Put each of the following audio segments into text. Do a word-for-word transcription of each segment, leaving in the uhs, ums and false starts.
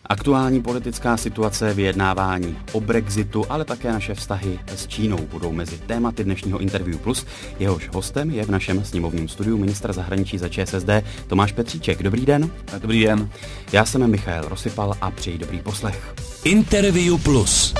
Aktuální politická situace, vyjednávání o Brexitu, ale také naše vztahy s Čínou budou mezi tématy dnešního Interview Plus. Jehož hostem je v našem sněmovním studiu ministr zahraničí za ČSSD Tomáš Petříček. Dobrý den. Dobrý den. Já jsem Michael Rosypal a přeji dobrý poslech. Interview Plus.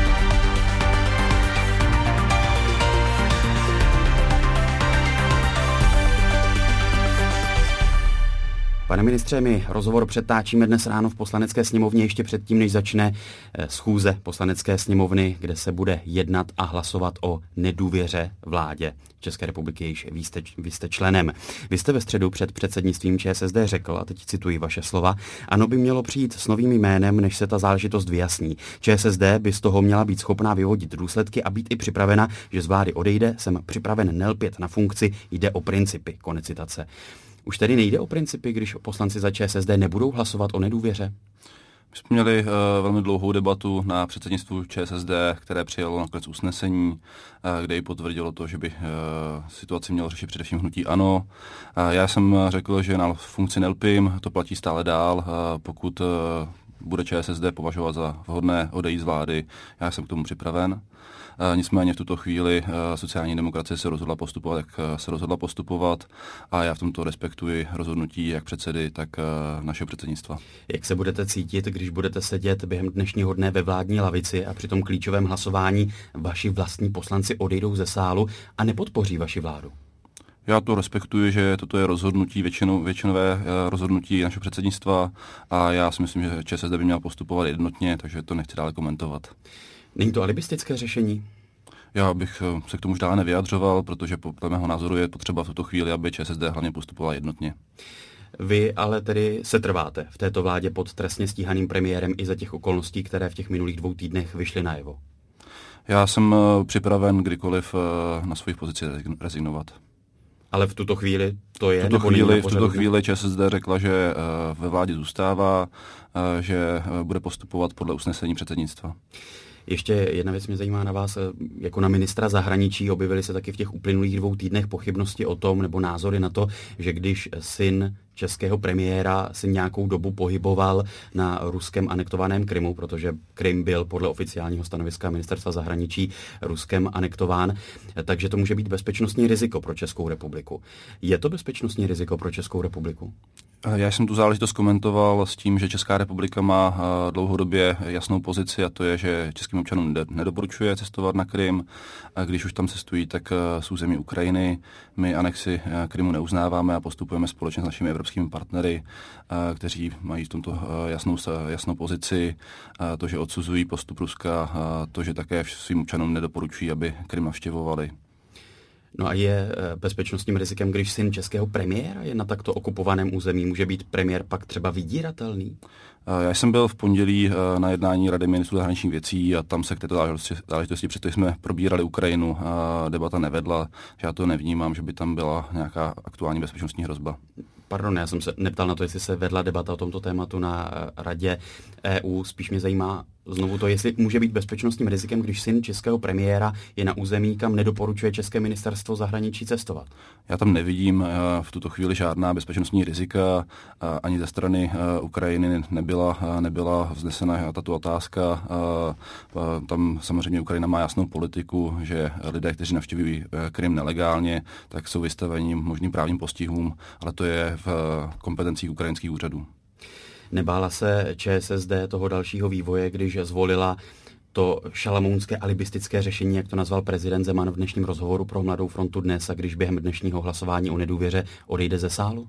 Pane ministře, my rozhovor přetáčíme dnes ráno v Poslanecké sněmovně ještě předtím, než začne schůze Poslanecké sněmovny, kde se bude jednat a hlasovat o nedůvěře vládě České republiky, jejíž vy jste, vy jste členem. Vy jste ve středu před předsednictvím ČSSD řekl, a teď cituji vaše slova, ANO by mělo přijít s novým jménem, než se ta záležitost vyjasní. ČSSD by z toho měla být schopná vyvodit důsledky a být i připravena, že z vlády odejde, jsem připraven nelpět na funkci, jde o principy. Konec citace. Už tedy nejde o principy, když poslanci za ČSSD nebudou hlasovat o nedůvěře? My jsme měli uh, velmi dlouhou debatu na předsednictvu ČSSD, které přijalo nakonec usnesení, uh, kde i potvrdilo to, že by uh, situaci mělo řešit především hnutí ANO. Uh, já jsem řekl, že na funkci nelpím, to platí stále dál. Uh, pokud uh, bude ČSSD považovat za vhodné odejít z vlády, já jsem k tomu připraven. Uh, nicméně v tuto chvíli uh, sociální demokracie se rozhodla postupovat, jak uh, se rozhodla postupovat a já v tomto respektuji rozhodnutí jak předsedy, tak uh, našeho předsednictva. Jak se budete cítit, když budete sedět během dnešního dne ve vládní lavici a při tom klíčovém hlasování vaši vlastní poslanci odejdou ze sálu a nepodpoří vaši vládu? Já to respektuji, že toto je rozhodnutí, většinou, většinové rozhodnutí našeho předsednictva a já si myslím, že ČSSD by měla postupovat jednotně, takže to nechci dále komentovat. Není to alibistické řešení? Já bych se k tomu už dále nevyjadřoval, protože podle mého názoru je potřeba v tuto chvíli, aby ČSSD hlavně postupovala jednotně. Vy ale tedy se trváte v této vládě pod trestně stíhaným premiérem i za těch okolností, které v těch minulých dvou týdnech vyšly najevo? Já jsem připraven kdykoliv na svoji pozici rezignovat. Ale v tuto chvíli to je? V tuto, chvíli, v tuto chvíli ČSSD řekla, že ve vládě zůstává, že bude postupovat podle usnesení předsednictva. Ještě jedna věc mě zajímá na vás, jako na ministra zahraničí objevily se taky v těch uplynulých dvou týdnech pochybnosti o tom, nebo názory na to, že když syn českého premiéra si nějakou dobu pohyboval na ruskem anektovaném Krymu, protože Krym byl podle oficiálního stanoviska ministerstva zahraničí Ruskem anektován, takže to může být bezpečnostní riziko pro Českou republiku. Je to bezpečnostní riziko pro Českou republiku? Já jsem tu záležitost komentoval s tím, že Česká republika má dlouhodobě jasnou pozici a to je, že českým občanům nedoporučuje cestovat na Krym. A když už tam cestují, tak z území Ukrajiny. My anexi Krymu neuznáváme a postupujeme společně s našimi evropskými partnery, kteří mají v tomto jasnou, jasnou pozici. To, že odsuzují postup Ruska, to, že také svým občanům nedoporučují, aby Krym navštěvovali. No a je bezpečnostním rizikem, když syn českého premiéra je na takto okupovaném území? Může být premiér pak třeba vydíratelný? Já jsem byl v pondělí na jednání Rady ministrů zahraničních věcí a tam se k této záležitosti, protože jsme probírali Ukrajinu, a debata nevedla, že já to nevnímám, že by tam byla nějaká aktuální bezpečnostní hrozba. Pardon, já jsem se neptal na to, jestli se vedla debata o tomto tématu na Radě E U. Spíš mě zajímá znovu to, jestli může být bezpečnostním rizikem, když syn českého premiéra je na území, kam nedoporučuje České ministerstvo zahraničí cestovat. Já tam nevidím v tuto chvíli žádná bezpečnostní rizika, ani ze strany Ukrajiny nebyla, nebyla vznesena tato otázka. Tam samozřejmě Ukrajina má jasnou politiku, že lidé, kteří navštěvují Krym nelegálně, tak jsou vystaveni možným právním postihům, ale to je v kompetencích ukrajinských úřadů. Nebála se ČSSD toho dalšího vývoje, když zvolila to šalamounské alibistické řešení, jak to nazval prezident Zeman v dnešním rozhovoru pro Mladou frontu Dnes, a když během dnešního hlasování o nedůvěře odejde ze sálu?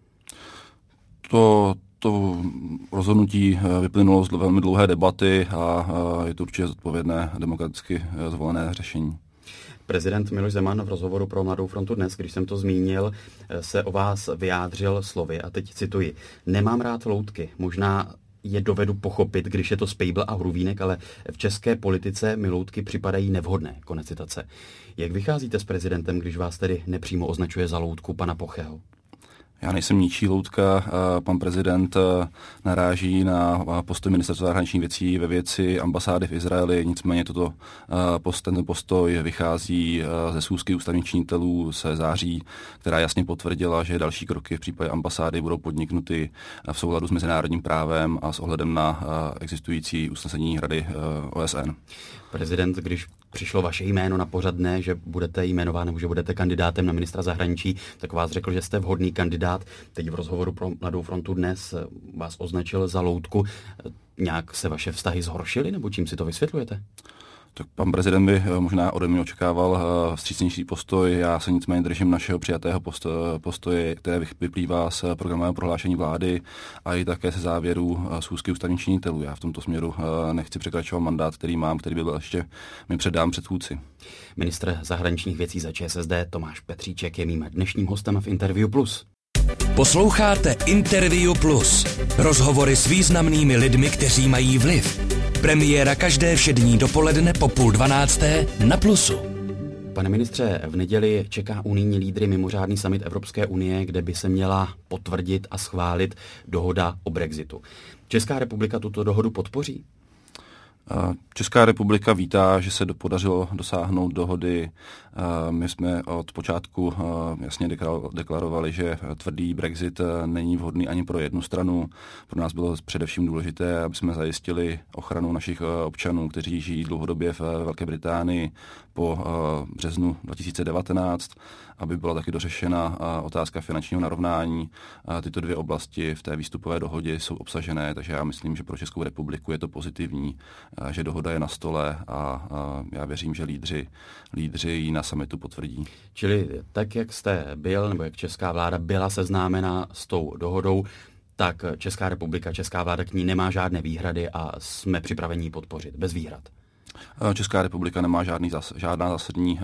To, to rozhodnutí vyplynulo z velmi dlouhé debaty a je to určitě zodpovědné demokraticky zvolené řešení. Prezident Miloš Zeman v rozhovoru pro Mladou frontu Dnes, když jsem to zmínil, se o vás vyjádřil slovy, a teď cituji: Nemám rád loutky, možná je dovedu pochopit, když je to Spejbl a Hruvínek, ale v české politice mi loutky připadají nevhodné. Konec citace. Jak vycházíte s prezidentem, když vás tedy nepřímo označuje za loutku pana Pocheho? Já nejsem ničí loutka. Pan prezident naráží na postoj ministerstva zahraničních věcí ve věci ambasády v Izraeli, nicméně toto post, ten postoj vychází ze schůzky ústavních činitelů se září, která jasně potvrdila, že další kroky v případě ambasády budou podniknuty v souladu s mezinárodním právem a s ohledem na existující usnesení Rady O S N. Prezident, když přišlo vaše jméno na pořad dne, že budete jmenován nebo že budete kandidátem na ministra zahraničí, tak vás řekl, že jste vhodný kandidát. Teď v rozhovoru pro Mladou frontu Dnes vás označil za loutku. Nějak se vaše vztahy zhoršily, nebo čím si to vysvětlujete? Tak pan prezident by možná ode mě očekával vstřícnější postoj. Já se nicméně držím našeho přijatého postoje, které vyplývá z programového prohlášení vlády a i také se závěrů schůzky ústavních činitelů. Já v tomto směru nechci překračovat mandát, který mám, který byl ještě mi předám předchůdci. Ministr zahraničních věcí za Č S S D Tomáš Petříček je mým dnešním hostem v Interview Plus. Posloucháte Interview Plus. Rozhovory s významnými lidmi, kteří mají vliv. Premiéra každé všední dopoledne po půl dvanácté na Plusu. Pane ministře, v neděli čeká unijní lídry mimořádný summit Evropské unie, kde by se měla potvrdit a schválit dohoda o Brexitu. Česká republika tuto dohodu podpoří? Česká republika vítá, že se podařilo dosáhnout dohody. My jsme od počátku jasně deklarovali, že tvrdý Brexit není vhodný ani pro jednu stranu. Pro nás bylo především důležité, aby jsme zajistili ochranu našich občanů, kteří žijí dlouhodobě v Velké Británii po březnu dva tisíce devatenáct, aby byla taky dořešena otázka finančního narovnání. Tyto dvě oblasti v té výstupové dohodě jsou obsažené, takže já myslím, že pro Českou republiku je to pozitivní, že dohoda je na stole a já věřím, že lídři, lídři ji na summitu potvrdí. Čili tak, jak jste byl, nebo jak česká vláda byla seznámena s tou dohodou, tak Česká republika, česká vláda k ní nemá žádné výhrady a jsme připraveni ji podpořit, bez výhrad. Česká republika nemá žádný, žádná zásadní,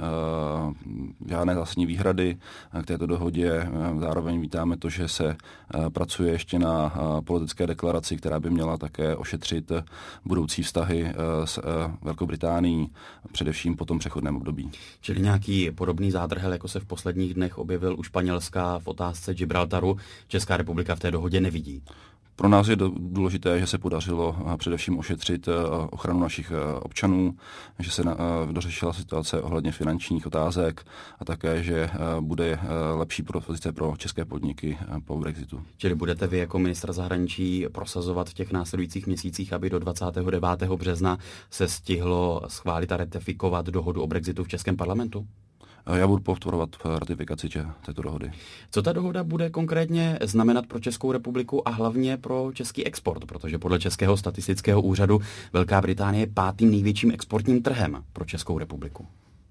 žádné zásadní výhrady k této dohodě. Zároveň vítáme to, že se pracuje ještě na politické deklaraci, která by měla také ošetřit budoucí vztahy s Velkou Británií, především po tom přechodném období. Čili nějaký podobný zádrhel, jako se v posledních dnech objevil u Španělska v otázce Gibraltaru, Česká republika v té dohodě nevidí? Pro nás je důležité, že se podařilo především ošetřit ochranu našich občanů, že se dořešila situace ohledně finančních otázek a také, že bude lepší pozice pro české podniky po Brexitu. Čili budete vy jako ministr zahraničí prosazovat v těch následujících měsících, aby do dvacátého devátého března se stihlo schválit a ratifikovat dohodu o Brexitu v českém parlamentu? Já budu podporovat ratifikaci této dohody. Co ta dohoda bude konkrétně znamenat pro Českou republiku a hlavně pro český export? Protože podle Českého statistického úřadu Velká Británie je pátým největším exportním trhem pro Českou republiku.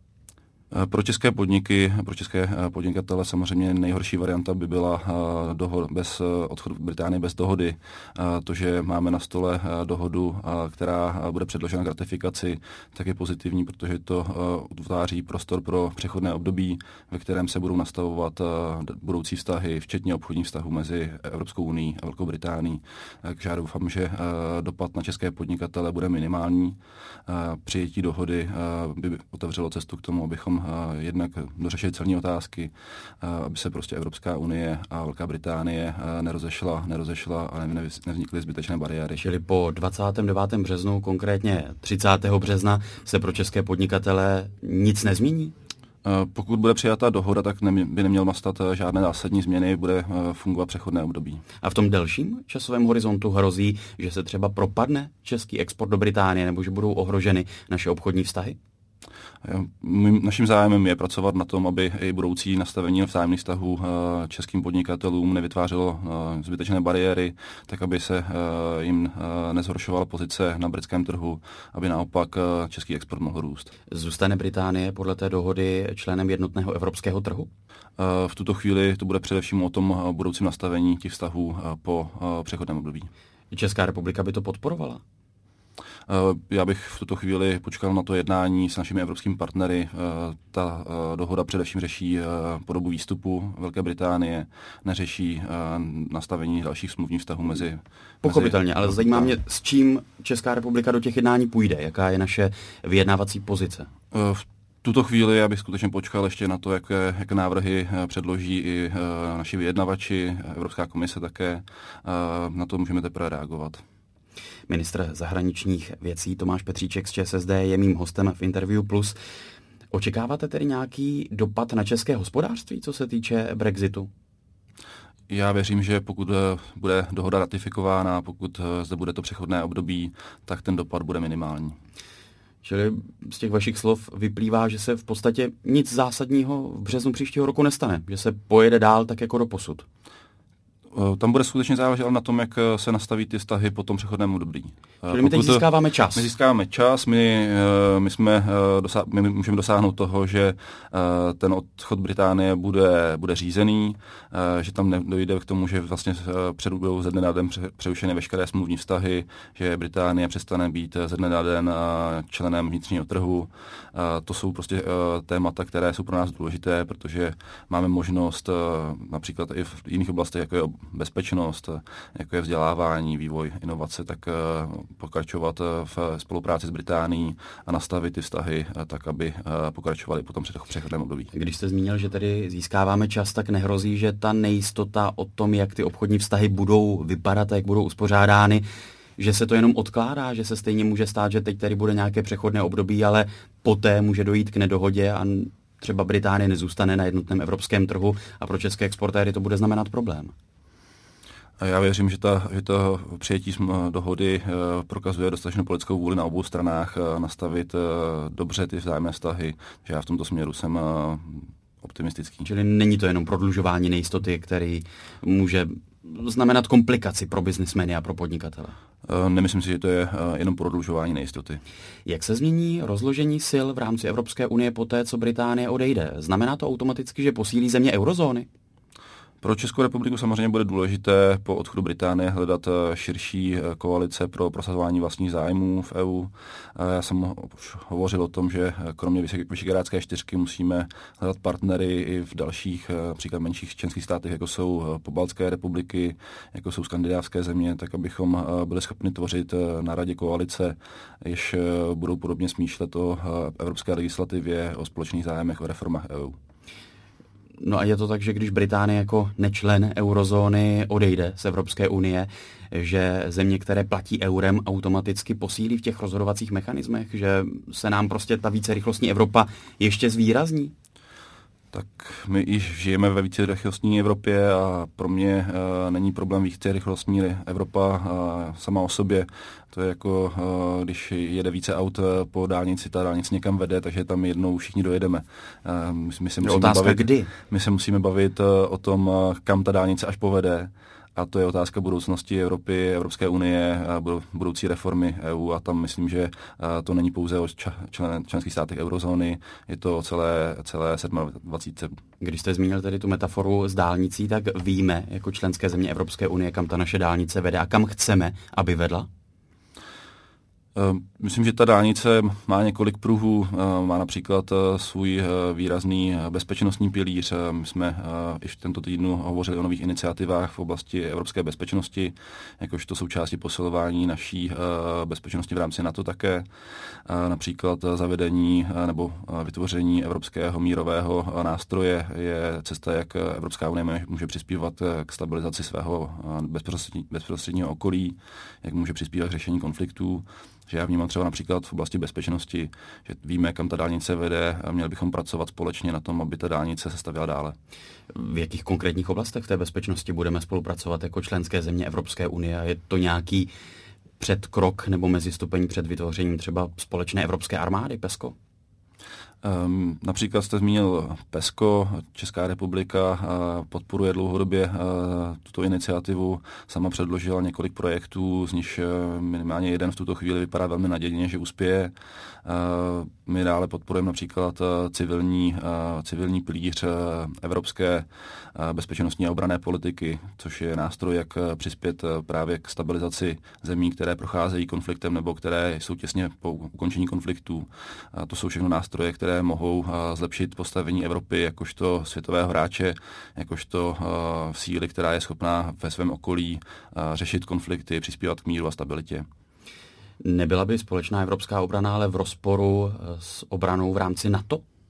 Pro české podniky, pro české podnikatele samozřejmě nejhorší varianta by byla dohod, bez odchodu Británie bez dohody. To, že máme na stole dohodu, která bude předložena k ratifikaci, tak je pozitivní, protože to utváří prostor pro přechodné období, ve kterém se budou nastavovat budoucí vztahy, včetně obchodních vztahů mezi Evropskou unií a Velkou Británií. Takže já doufám, že dopad na české podnikatele bude minimální. Přijetí dohody by otevřelo cestu k tomu, abychom jednak dořešili celní otázky, aby se prostě Evropská unie a Velká Británie nerozešla, nerozešla a nevznikly zbytečné bariéry. Čili po dvacátém devátém březnu, konkrétně třicátého března, se pro české podnikatele nic nezmění? Pokud bude přijata dohoda, tak by neměl nastat žádné zásadní změny, bude fungovat přechodné období. A v tom delším časovém horizontu hrozí, že se třeba propadne český export do Británie nebo že budou ohroženy naše obchodní vztahy? Mým, naším zájmem je pracovat na tom, aby i budoucí nastavení vzájemných vztahů českým podnikatelům nevytvářelo zbytečné bariéry, tak aby se jim nezhoršovala pozice na britském trhu, aby naopak český export mohl růst. Zůstane Británie podle té dohody členem jednotného evropského trhu? V tuto chvíli to bude především o tom budoucím nastavení těch vztahů po přechodném období. Česká republika by to podporovala? Já bych v tuto chvíli počkal na to jednání s našimi evropskými partnery. Ta dohoda především řeší podobu výstupu Velké Británie, neřeší nastavení dalších smluvních vztahů mezi... Pochopitelně, mezi... ale zajímá mě, s čím Česká republika do těch jednání půjde, jaká je naše vyjednávací pozice? tuto chvíli já bych skutečně počkal ještě na to, jaké, jaké návrhy předloží i uh, naši vyjednavači, Evropská komise také. Uh, na to můžeme teprve reagovat. Ministr zahraničních věcí Tomáš Petříček z ČSSD je mým hostem v Interview Plus. Očekáváte tedy nějaký dopad na české hospodářství, co se týče Brexitu? Já věřím, že pokud bude dohoda ratifikována, pokud zde bude to přechodné období, tak ten dopad bude minimální. Čili z těch vašich slov vyplývá, že se v podstatě nic zásadního v březnu příštího roku nestane, že se pojede dál tak jako doposud. Tam bude skutečně záležet na tom, jak se nastaví ty vztahy po tom přechodném období. Čili my teď získáváme čas. My získáváme čas, my, my, jsme, dosá, my můžeme dosáhnout toho, že ten odchod Británie bude, bude řízený, že tam nedojde k tomu, že vlastně budou ze dne na den přerušené veškeré smluvní vztahy, že Británie přestane být ze dne na den členem vnitřního trhu. To jsou prostě témata, které jsou pro nás důležité, protože máme možnost například i v jiných oblastech, jako je bezpečnost, jako je vzdělávání, vývoj, inovace, tak pokračovat v spolupráci s Británií a nastavit ty vztahy tak, aby pokračovaly po tom přechodném období. Když jste zmínil, že tedy získáváme čas, tak nehrozí, že ta nejistota o tom, jak ty obchodní vztahy budou vypadat a jak budou uspořádány, že se to jenom odkládá, že se stejně může stát, že teď tady bude nějaké přechodné období, ale poté může dojít k nedohodě a třeba Británie nezůstane na jednotném evropském trhu a pro české exportéry to bude znamenat problém. Já věřím, že, ta, že to přijetí dohody prokazuje dostatečnou politickou vůli na obou stranách nastavit dobře ty vzájemné vztahy, že já v tomto směru jsem optimistický. Čili není to jenom prodlužování nejistoty, který může znamenat komplikaci pro biznismeny a pro podnikatele? Nemyslím si, že to je jenom prodlužování nejistoty. Jak se změní rozložení sil v rámci Evropské unie poté, co Británie odejde? Znamená to automaticky, že posílí země eurozóny? Pro Českou republiku samozřejmě bude důležité po odchodu Británie hledat širší koalice pro prosazování vlastních zájmů v E U. Já jsem už hovořil o tom, že kromě Visegrádské čtyřky musíme hledat partnery i v dalších, například menších členských státech, jako jsou pobaltské republiky, jako jsou skandinávské země, tak abychom byli schopni tvořit na radě koalice, jež budou podobně smýšlet o evropské legislativě, o společných zájmech, o reformách E U. No a je to tak, že když Británie jako nečlen eurozóny odejde z Evropské unie, že země, které platí eurem, automaticky posílí v těch rozhodovacích mechanismech, že se nám prostě ta vícerychlostní Evropa ještě zvýrazní? Tak my již žijeme ve vícerychlostní Evropě a pro mě uh, není problém vícerychlostní Evropa uh, sama o sobě. To je jako, uh, když jede více aut po dálnici, ta dálnice někam vede, takže tam jednou všichni dojedeme. Uh, my, my, se musíme otázka bavit, kdy? my se musíme bavit uh, o tom, uh, kam ta dálnice až povede. A to je otázka budoucnosti Evropy, Evropské unie, budoucí reformy E U a tam myslím, že to není pouze o člen, členských státech eurozóny, je to o celé, celé dvacet sedm. Když jste zmínil tedy tu metaforu s dálnicí, tak víme jako členské země Evropské unie, kam ta naše dálnice vede a kam chceme, aby vedla? Myslím, že ta dálnice má několik pruhů, má například svůj výrazný bezpečnostní pilíř. My jsme i v tento týdnu hovořili o nových iniciativách v oblasti evropské bezpečnosti, jakožto součástí posilování naší bezpečnosti v rámci NATO také. Například zavedení nebo vytvoření evropského mírového nástroje je cesta, jak Evropská unie může přispívat k stabilizaci svého bezprostředního okolí, jak může přispívat k řešení konfliktů. Že já vnímám třeba například v oblasti bezpečnosti, že víme, kam ta dálnice vede a měli bychom pracovat společně na tom, aby ta dálnice se stavěla dále. V jakých konkrétních oblastech v té bezpečnosti budeme spolupracovat jako členské země Evropské unie? Je to nějaký předkrok nebo mezistupeň před vytvořením třeba společné evropské armády PESCO? Um, například jste zmínil PESCO, Česká republika uh, podporuje dlouhodobě uh, tuto iniciativu, sama předložila několik projektů, z nich uh, minimálně jeden v tuto chvíli vypadá velmi nadějně, že uspěje. Uh, my dále podporujeme například uh, civilní, uh, civilní pilíř uh, evropské uh, bezpečnostní a obranné politiky, což je nástroj, jak uh, přispět uh, právě k stabilizaci zemí, které procházejí konfliktem nebo které jsou těsně po ukončení konfliktů. Uh, to jsou všechno nástroje, které mohou zlepšit postavení Evropy jakožto světového hráče, jakožto síly, která je schopná ve svém okolí řešit konflikty, přispívat k míru a stabilitě. Nebyla by společná evropská obrana ale v rozporu s obranou v rámci NATO?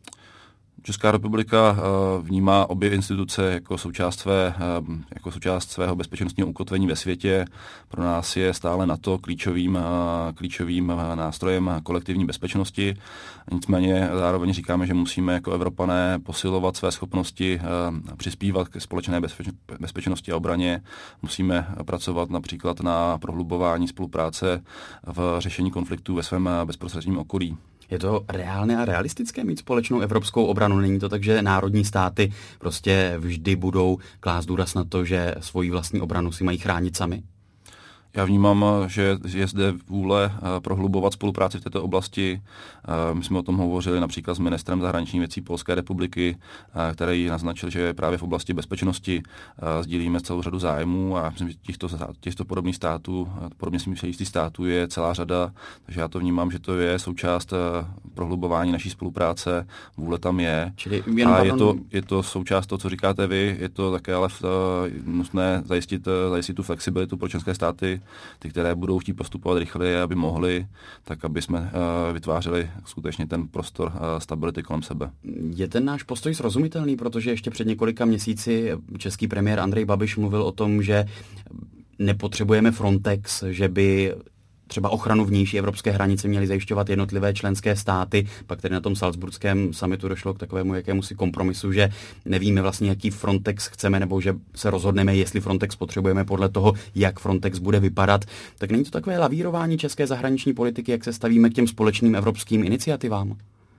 Česká republika vnímá obě instituce jako součást, své, jako součást svého bezpečnostního ukotvení ve světě. Pro nás je stále NATO klíčovým, klíčovým nástrojem kolektivní bezpečnosti. Nicméně zároveň říkáme, že musíme jako Evropané posilovat své schopnosti, přispívat ke společné bezpečnosti a obraně. Musíme pracovat například na prohlubování spolupráce v řešení konfliktů ve svém bezprostředním okolí. Je to reálné a realistické mít společnou evropskou obranu? Není to tak, že národní státy prostě vždy budou klást důraz na to, že svoji vlastní obranu si mají chránit sami? Já vnímám, že je zde vůle prohlubovat spolupráci v této oblasti. My jsme o tom hovořili například s ministrem zahraničních věcí Polské republiky, který naznačil, že právě v oblasti bezpečnosti sdílíme celou řadu zájmů a myslím, že těchto, těchto podobných států, podobně si myslím, že států je celá řada, takže já to vnímám, že to je součást prohlubování naší spolupráce, vůle tam je. Čili a je to, je to součást toho, co říkáte vy, je to také ale nutné zajistit, zajistit tu flexibilitu pro členské státy, ty, které budou chtít postupovat rychleji, aby mohli, tak aby jsme uh, vytvářeli skutečně ten prostor uh, stability kolem sebe. Je ten náš postoj srozumitelný, protože ještě před několika měsíci český premiér Andrej Babiš mluvil o tom, že nepotřebujeme Frontex, že by třeba ochranu vnější evropské hranice měly zajišťovat jednotlivé členské státy. Pak tedy na tom salzburském summitu došlo k takovému jakémusi kompromisu, že nevíme vlastně, jaký Frontex chceme, nebo že se rozhodneme, jestli Frontex potřebujeme podle toho, jak Frontex bude vypadat. Tak není to takové lavírování české zahraniční politiky, jak se stavíme k těm společným evropským iniciativám?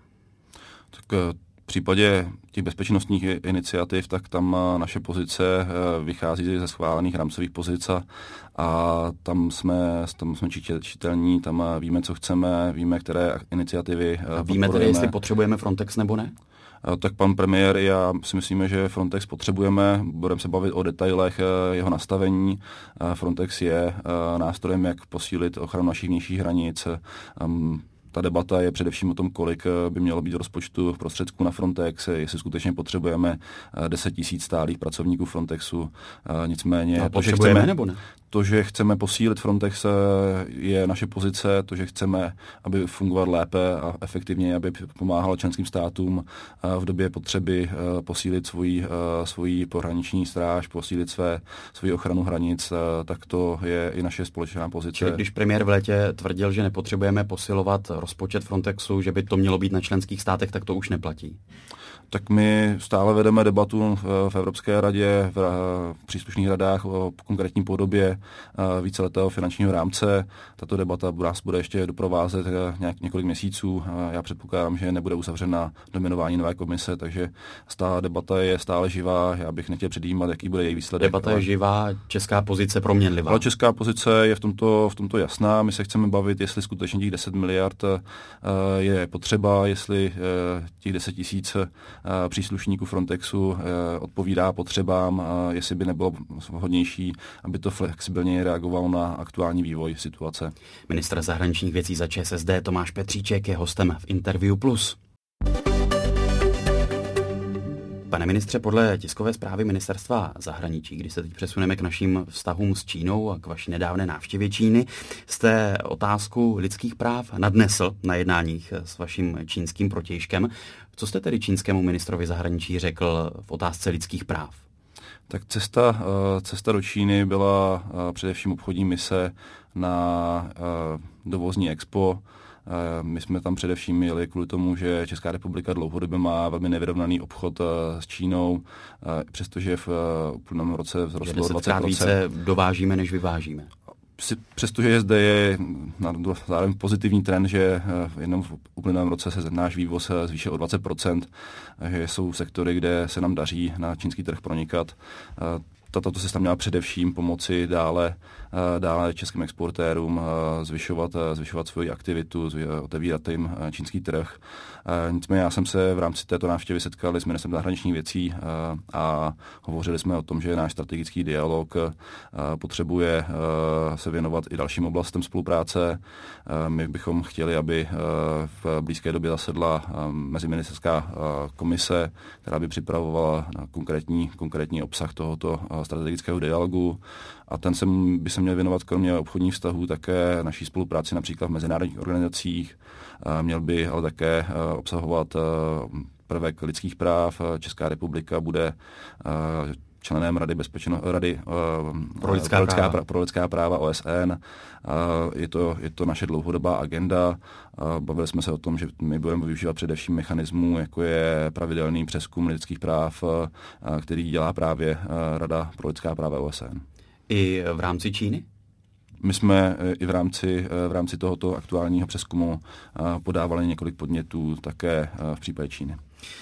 Tak v případě těch bezpečnostních iniciativ, tak tam naše pozice vychází ze schválených rámcových pozic a tam jsme, tam jsme čitelní, tam víme, co chceme, víme, které iniciativy a víme tedy, jestli potřebujeme Frontex nebo ne? Tak pan premiér, já si myslíme, že Frontex potřebujeme, budeme se bavit o detailech jeho nastavení. Frontex je nástrojem, jak posílit ochranu našich vnějších hranic. Ta debata je především o tom, kolik by mělo být rozpočtu prostředků na Frontex, jestli skutečně potřebujeme deset tisíc stálých pracovníků Frontexu. Nicméně no, to, že chceme, nebo ne? To, že chceme posílit Frontex, je naše pozice, to, že chceme, aby fungoval lépe a efektivně, aby pomáhal členským státům v době potřeby posílit svoji, svoji pohraniční stráž, posílit své, svoji ochranu hranic, tak to je i naše společná pozice. Čili když premiér v létě tvrdil, že nepotřebujeme posilovat rozpočet Frontexu, že by to mělo být na členských státech, tak to už neplatí. Tak my stále vedeme debatu v Evropské radě, v příslušných radách o konkrétní podobě víceletého finančního rámce. Tato debata nás bude ještě doprovázet nějak, několik měsíců. Já předpokládám, že nebude uzavřena do jmenování nové komise, takže ta debata je stále živá. Já bych nechtěl předjímat, jaký bude její výsledek. Debata je živá, česká pozice proměnlivá. Ale česká pozice je v tomto, v tomto jasná. My se chceme bavit, jestli skutečně těch deset miliard je potřeba, jestli těch deset tisíc příslušníků Frontexu odpovídá potřebám, jestli by nebylo vhodnější, aby to flexibilně reagovalo na aktuální vývoj situace. Ministr zahraničních věcí za ČSSD Tomáš Petříček je hostem v Interview Plus. Pane ministře, podle tiskové zprávy Ministerstva zahraničí, když se teď přesuneme k našim vztahům s Čínou a k vaší nedávné návštěvě Číny, jste otázku lidských práv nadnesl na jednáních s vaším čínským protějškem. Co jste tedy čínskému ministrovi zahraničí řekl v otázce lidských práv? Tak cesta, cesta do Číny byla především obchodní mise na dovozní expo. My jsme tam především jeli kvůli tomu, že Česká republika dlouhodobě má velmi nevyrovnaný obchod s Čínou, přestože v uplynulém roce vzrostlo dvacet procent. Více dovážíme, než vyvážíme. Přestože zde je zároveň pozitivní trend, že jenom v uplynulém roce se náš vývoz zvýšil o dvacet procent, že jsou sektory, kde se nám daří na čínský trh pronikat. Tato se tam měla především pomoci dále, dále českým exportérům zvyšovat, zvyšovat svoji aktivitu, otevírat jim čínský trh. Nicméně já jsem se v rámci této návštěvy setkal s ministrem zahraničních věcí a hovořili jsme o tom, že náš strategický dialog potřebuje se věnovat i dalším oblastem spolupráce. My bychom chtěli, aby v blízké době zasedla meziministerská komise, která by připravovala konkrétní, konkrétní obsah tohoto strategického dialogu a ten se, by se měl věnovat kromě obchodních vztahů také naší spolupráci například v mezinárodních organizacích. Měl by ale také obsahovat prvek lidských práv. Česká republika bude členem Rady bezpečno, Rady uh, pro, lidská pro, lidská práva. Pra, pro lidská práva O S N. Uh, je, to, je to naše dlouhodobá agenda. Uh, bavili jsme se o tom, že my budeme využívat především mechanismů, jako je pravidelný přezkum lidských práv, uh, který dělá právě uh, Rada pro lidská práva O S N. I v rámci Číny? My jsme i v rámci, v rámci tohoto aktuálního přezkumu podávali několik podnětů také v případě Číny.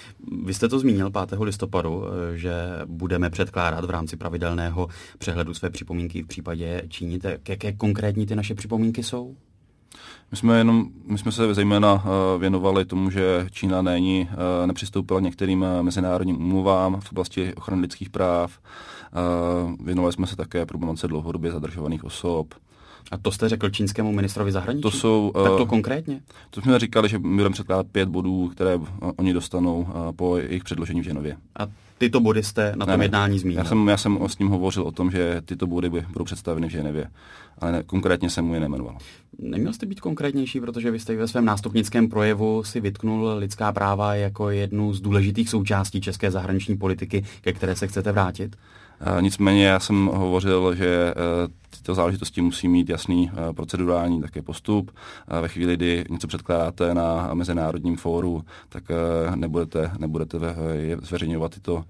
Vy jste to zmínil pátého listopadu, že budeme předkládat v rámci pravidelného přehledu své připomínky v případě Číny. Tak jaké konkrétní ty naše připomínky jsou? My jsme, jenom, my jsme se zejména věnovali tomu, že Čína není, nepřistoupila k některým mezinárodním úmluvám v oblasti ochrany lidských práv. Věnovali jsme se také problematice dlouhodobě zadržovaných osob. A to jste řekl čínskému ministrovi zahraničí? To jsou, tak to konkrétně? To jsme říkali, že my budeme předkládat pět bodů, které oni dostanou po jejich předložení v Ženově. A tyto body jste na tom ne, jednání zmínil? Já jsem, já jsem s ním hovořil o tom, že tyto body budou představeny v Ženevě, ale ne, konkrétně jsem mu je nejmenoval. Neměl jste být konkrétnější, protože vy jste ve svém nástupnickém projevu si vytknul lidská práva jako jednu z důležitých součástí české zahraniční politiky, ke které se chcete vrátit? Nicméně já jsem hovořil, že tyto záležitosti musí mít jasný procedurální také postup. Ve chvíli, kdy něco předkládáte na mezinárodním fóru, tak nebudete, nebudete zveřejňovat tyto,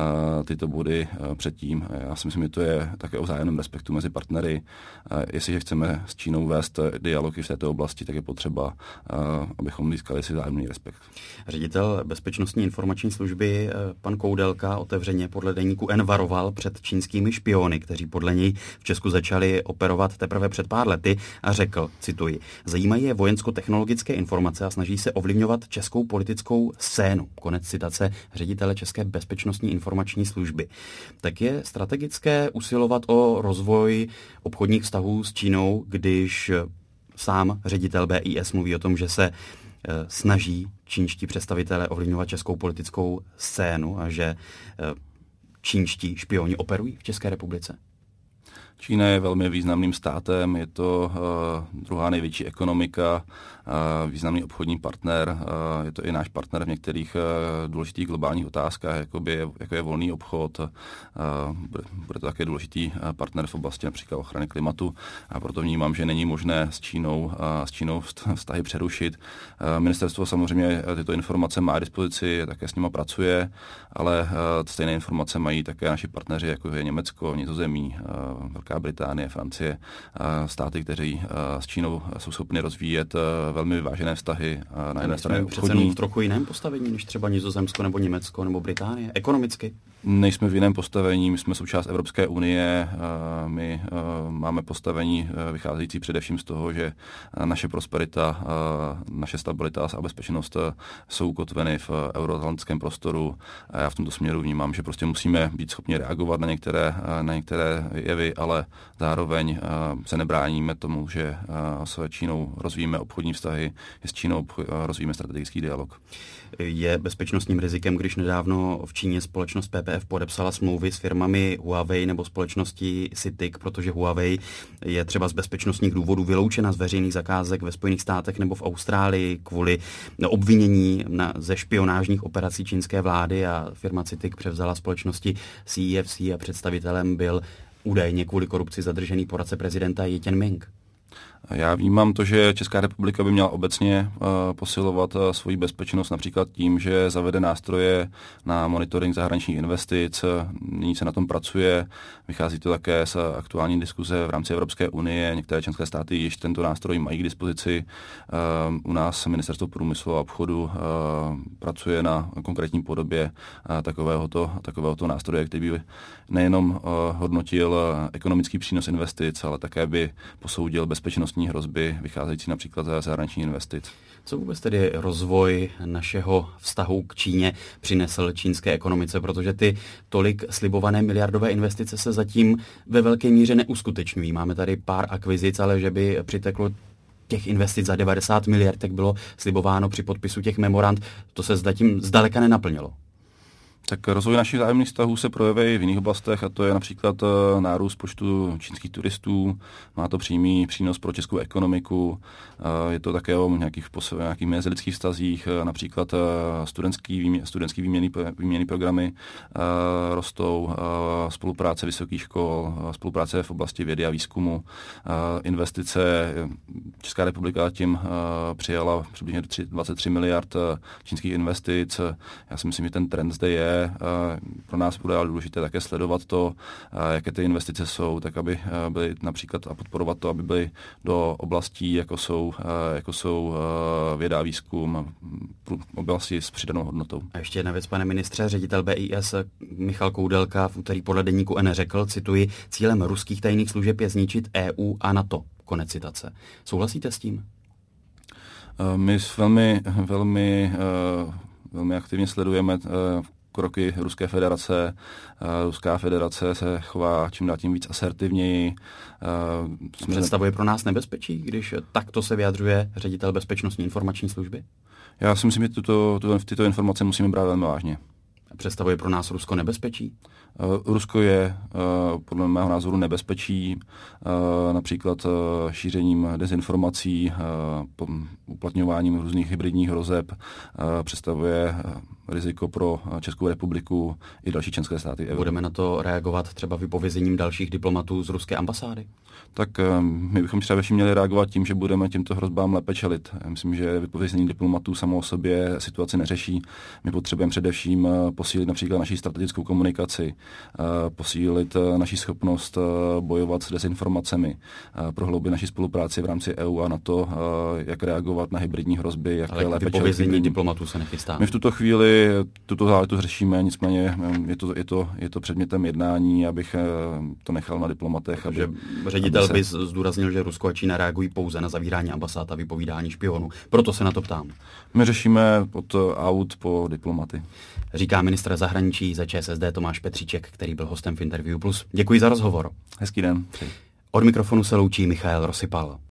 tyto body předtím. Já si myslím, že to je také o vzájemném respektu mezi partnery. Jestliže chceme s Čínou vést dialog i v této oblasti, tak je potřeba, abychom získali si vzájemný respekt. Ředitel Bezpečnostní informační služby pan Koudelka otevřeně podle deníku N varoval před čínskými špiony, kteří podle něj v Česku začali operovat teprve před pár lety a řekl, cituji, zajímají je vojensko-technologické informace a snaží se ovlivňovat českou politickou scénu. Konec citace ředitele České bezpečnostní informační služby. Tak je strategické usilovat o rozvoj obchodních vztahů s Čínou, když sám ředitel B I S mluví o tom, že se snaží čínští představitelé ovlivňovat českou politickou scénu a že čínští špioni operují v České republice? Čína je velmi významným státem, je to uh, druhá největší ekonomika, uh, významný obchodní partner, uh, je to i náš partner v některých uh, důležitých globálních otázkách, jako, by, jako je volný obchod, uh, bude, bude to také důležitý partner v oblasti například ochrany klimatu a proto vnímám, že není možné s Čínou, uh, s Čínou vztahy přerušit. Uh, ministerstvo samozřejmě tyto informace má k dispozici, také s nima pracuje, ale uh, stejné informace mají také naši partneři, jako je Německo, Nizozemí, uh, Velká Británie, Francie, státy, kteří s Čínou jsou schopni rozvíjet velmi vyvážené vztahy. Na jedné straně obchodní. V trochu jiném postavení než třeba Nizozemsko nebo Německo nebo Británie, ekonomicky? Nejsme v jiném postavení, my jsme součást Evropské unie, my máme postavení vycházející především z toho, že naše prosperita, naše stabilita a bezpečnost jsou ukotveny v euroatlantickém prostoru a já v tomto směru vnímám, že prostě musíme být schopni reagovat na některé, na některé jevy, ale zároveň se nebráníme tomu, že s Čínou rozvíjíme obchodní vztahy, s Čínou rozvíjíme strategický dialog. Je bezpečnostním rizikem, když nedávno v Číně společnost P P F podepsala smlouvy s firmami Huawei nebo společností C I T I C, protože Huawei je třeba z bezpečnostních důvodů vyloučena z veřejných zakázek ve Spojených státech nebo v Austrálii kvůli obvinění na, ze špionážních operací čínské vlády a firma C I T I C převzala společnosti C E F C a představitelem byl údajně kvůli korupci zadržený poradce prezidenta Ji Těnming. Já vnímám to, že Česká republika by měla obecně uh, posilovat uh, svoji bezpečnost například tím, že zavede nástroje na monitoring zahraničních investic. Nyní se na tom pracuje. Vychází to také z aktuální diskuze v rámci Evropské unie. Některé členské státy již tento nástroj mají k dispozici. Uh, u nás Ministerstvo průmyslu a obchodu uh, pracuje na konkrétní podobě uh, takovéhoto, takovéhoto nástroje, který by nejenom uh, hodnotil uh, ekonomický přínos investic, ale také by posoudil bezpečnostní hrozby vycházející například ze zahraničních investic. Co vůbec tedy rozvoj našeho vztahu k Číně přinesl čínské ekonomice, protože ty tolik slibované miliardové investice se zatím ve velké míře neuskutečňují. Máme tady pár akvizic, ale že by přiteklo těch investic za devadesát miliard, tak bylo slibováno při podpisu těch memorand, to se zatím zdaleka nenaplnilo. Tak rozvoj našich vzájemných vztahů se projeví v jiných oblastech, a to je například nárůst počtu čínských turistů. Má to přímý přínos pro českou ekonomiku. Je to také o nějakých, nějakých mezilidských vztazích, například studentský, výmě, studentský výměný, výměný programy rostou, spolupráce vysokých škol, spolupráce v oblasti vědy a výzkumu, investice. Česká republika tím přijala přibližně dvacet tři miliard čínských investic. Já si myslím, že ten trend zde je. Pro nás bude ale důležité také sledovat to, jaké ty investice jsou, tak aby byly například a podporovat to, aby byly do oblastí, jako jsou, jako jsou věda a výzkum, oblasti s přidanou hodnotou. A ještě jedna věc, pane ministře, ředitel B I S Michal Koudelka v úterý podle deníku N řekl, cituji, cílem ruských tajných služeb je zničit E U a NATO. Konec citace. Souhlasíte s tím? My velmi, velmi, velmi aktivně sledujeme kroky Ruské federace. Ruská federace se chová čím dál tím víc asertivněji. Představuje pro nás nebezpečí, když takto se vyjadřuje ředitel Bezpečnostní informační služby? Já si myslím, že tuto, tuto, tyto informace musíme brát velmi vážně. Představuje pro nás Rusko nebezpečí? Uh, Rusko je uh, podle mého názoru nebezpečí, uh, například uh, šířením dezinformací, uh, uplatňováním různých hybridních hrozeb, uh, představuje uh, riziko pro Českou republiku i další členské státy Evropy. Budeme na to reagovat třeba vypovězením dalších diplomatů z ruské ambasády? Tak uh, my bychom třeba měli reagovat tím, že budeme těmto hrozbám lépe čelit. Já myslím, že vypovězení diplomatů samo o sobě situaci neřeší. My potřebujeme především uh, posílit například naši strategickou komunikaci, posílit naši schopnost bojovat s dezinformacemi, prohloubit naši spolupráci v rámci E U a NATO, jak reagovat na hybridní hrozby, jak ale lépe vypovězení diplomatů se nechystá. My v tuto chvíli tuto záležitost řešíme, nicméně je to, je to, je to předmětem jednání, abych to nechal na diplomatech. Aby, že ředitel aby se... by zdůraznil, že Rusko a Čína reagují pouze na zavírání ambasád a vypovídání špionů. Proto se na to ptám. My řešíme od aut po diplomaty. Říká ministr zahraničí za Č S S D Tomáš Petříček, který byl hostem v Interview Plus. Děkuji za rozhovor. Hezký den. Od mikrofonu se loučí Michael Rosypal.